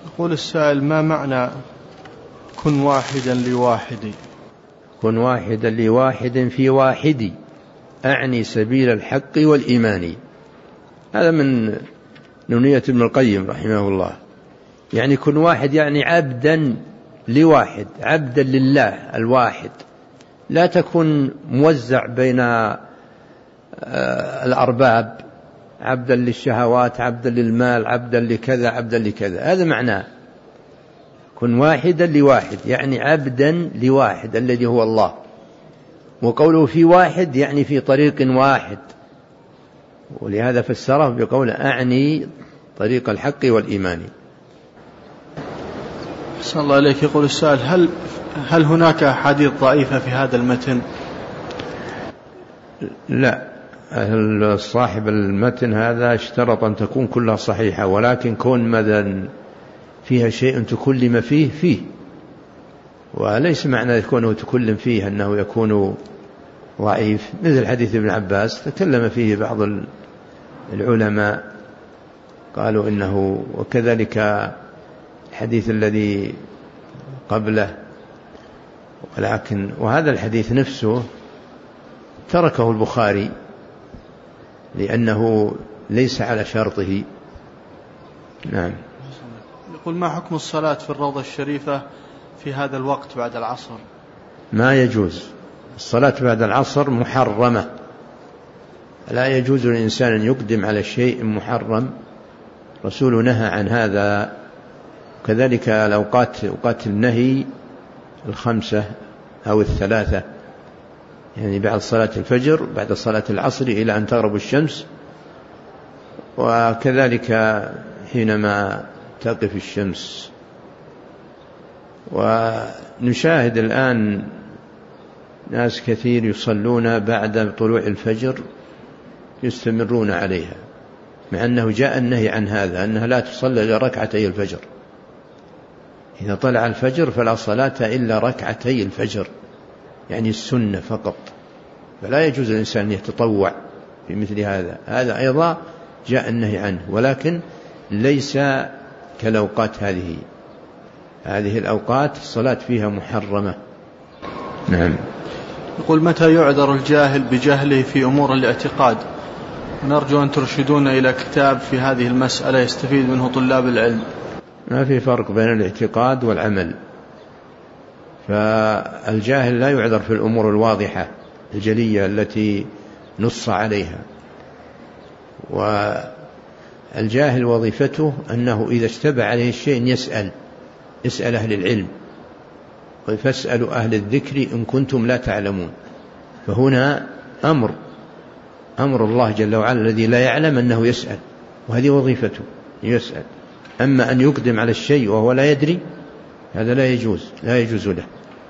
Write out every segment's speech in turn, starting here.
يقول السائل: ما معنى كن واحدا لواحد؟ كن واحدا لواحد في واحد أعني سبيل الحق والإيمان. هذا من نونية ابن القيم رحمه الله. يعني كن واحد يعني عبدا لواحد، عبدا لله الواحد، لا تكن موزع بين الأرباب، عبدا للشهوات، عبدا للمال، عبدا لكذا، عبدا لكذا. هذا معناه كن واحدا لواحد، يعني عبدا لواحد الذي هو الله. وقوله في واحد يعني في طريق واحد، ولهذا فسره بقول أعني طريق الحق والإيمان. أحسن الله إليك. يقول السائل: هل هناك أحاديث ضعيفة في هذا المتن؟ لا، صاحب المتن هذا اشترط أن تكون كلها صحيحة، ولكن كون مثلا فيها شيء تكلم فيه، وليس معنى يكون تكلم فيه أنه يكون ضعيف. مثل حديث ابن عباس تكلم فيه بعض العلماء قالوا إنه، وكذلك الحديث الذي قبله، ولكن وهذا الحديث نفسه تركه البخاري لأنه ليس على شرطه. نعم. يقول: ما حكم الصلاة في الروضة الشريفة في هذا الوقت بعد العصر؟ ما يجوز الصلاة بعد العصر، محرمة، لا يجوز للإنسان أن يقدم على شيء محرم. رسول نهى عن هذا. كذلك أوقات النهي 5 أو 3، يعني بعد صلاة الفجر، بعد صلاة العصر إلى أن تغرب الشمس، وكذلك حينما تقف الشمس. ونشاهد الآن ناس كثير يصلون بعد طلوع الفجر، يستمرون عليها، مع أنه جاء النهي عن هذا، أنها لا تصلي إلا ركعتي الفجر. إذا طلع الفجر فلا صلاة إلا ركعتي الفجر، يعني السنة فقط، فلا يجوز الإنسان أن يتطوع في مثل هذا. هذا أيضا جاء النهي عنه، ولكن ليس كالأوقات هذه الأوقات الصلاة فيها محرمة. نعم. يقول: متى يعذر الجاهل بجهله في أمور الاعتقاد؟ نرجو أن ترشدون إلى كتاب في هذه المسألة يستفيد منه طلاب العلم. ما في فرق بين الاعتقاد والعمل، فالجاهل لا يعذر في الأمور الواضحة الجلية التي نص عليها. والجاهل وظيفته أنه إذا اشتبه عليه الشيء يسأل أهل العلم، فاسألوا أهل الذكر إن كنتم لا تعلمون. فهنا أمر الله جل وعلا الذي لا يعلم أنه يسأل، وهذه وظيفته يسأل. أما أن يقدم على الشيء وهو لا يدري، هذا لا يجوز له.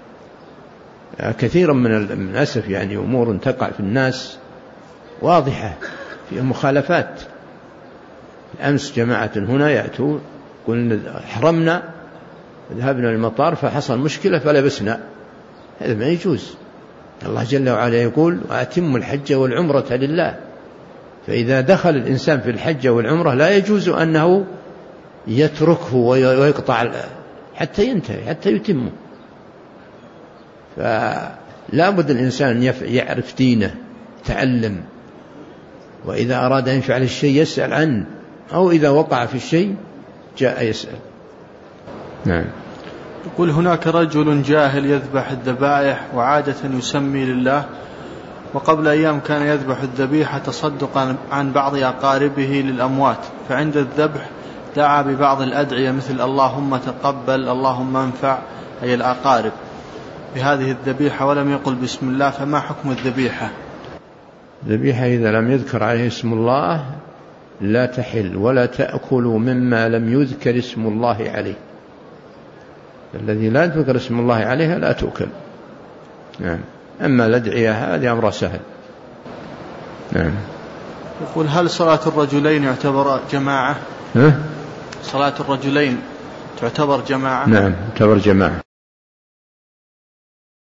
كثيرا من الأسف يعني أمور تقع في الناس واضحة في مخالفات. أمس جماعة هنا يأتوا قلنا حرمنا، ذهبنا للمطار فحصل مشكلة فلبسنا، هذا ما يجوز. الله جل وعلا يقول: وأتموا الحج والعمرة لله. فإذا دخل الإنسان في الحج والعمرة لا يجوز أنه يتركه ويقطع حتى ينتهي، حتى يتمه. فلا بد الإنسان يعرف دينه، يتعلم، وإذا أراد أن يفعل الشيء يسأل عنه، أو إذا وقع في الشيء جاء يسأل. نعم. يقول: هناك رجل جاهل يذبح الذبائح وعادة يسمي لله، وقبل أيام كان يذبح الذبيحة تصدقا عن بعض أقاربه للأموات، فعند الذبح دعا ببعض الأدعية مثل اللهم تقبل، اللهم انفع، أي الأقارب، بهذه الذبيحة، ولم يقل بسم الله، فما حكم الذبيحة؟ الذبيحة إذا لم يذكر عليه اسم الله لا تحل، ولا تأكلوا مما لم يذكر اسم الله عليه. الذي لا يذكر اسم الله عليها لا تؤكل. نعم. أما الأدعية هذه أمر سهل. نعم. يقول: هل صلاة الرجلين يعتبر جماعة؟ صلاة الرجلين تعتبر جماعة؟ نعم تعتبر جماعة.